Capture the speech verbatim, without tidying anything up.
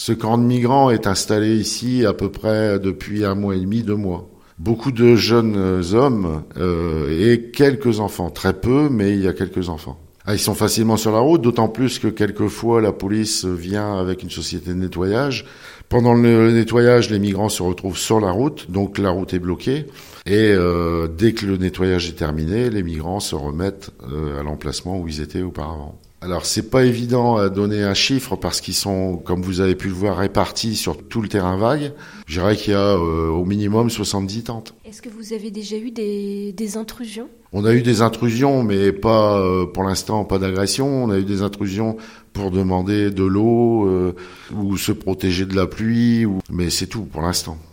Ce camp de migrants est installé ici à peu près depuis un mois et demi, deux mois. Beaucoup de jeunes hommes euh, et quelques enfants, très peu, mais il y a quelques enfants. Ah, ils sont facilement sur la route, d'autant plus que quelquefois la police vient avec une société de nettoyage. Pendant le nettoyage, les migrants se retrouvent sur la route, donc la route est bloquée. Et euh, dès que le nettoyage est terminé, les migrants se remettent euh, à l'emplacement où ils étaient auparavant. Alors c'est pas évident à donner un chiffre parce qu'ils sont, comme vous avez pu le voir, répartis sur tout le terrain vague. Je dirais qu'il y a euh, au minimum soixante-dix tentes. Est-ce que vous avez déjà eu des, des intrusions ? On a eu des intrusions, mais pas euh, pour l'instant, pas d'agression. On a eu des intrusions pour demander de l'eau euh, ou se protéger de la pluie, ou... mais c'est tout pour l'instant.